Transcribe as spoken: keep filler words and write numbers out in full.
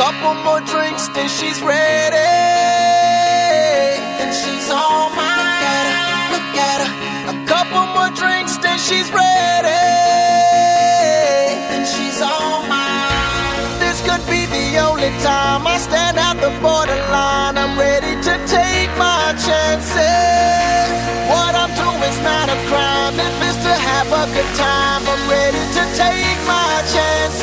couple more drinks, then she's ready. Then she's all mine. Look at her, look at her. A couple more drinks, then she's ready. Then she's all mine. This could be the only time I stand at the borderline. I'm ready to take my chances. What I'm doing's not a crime. If it's to have a good time, I'm ready to take my chances.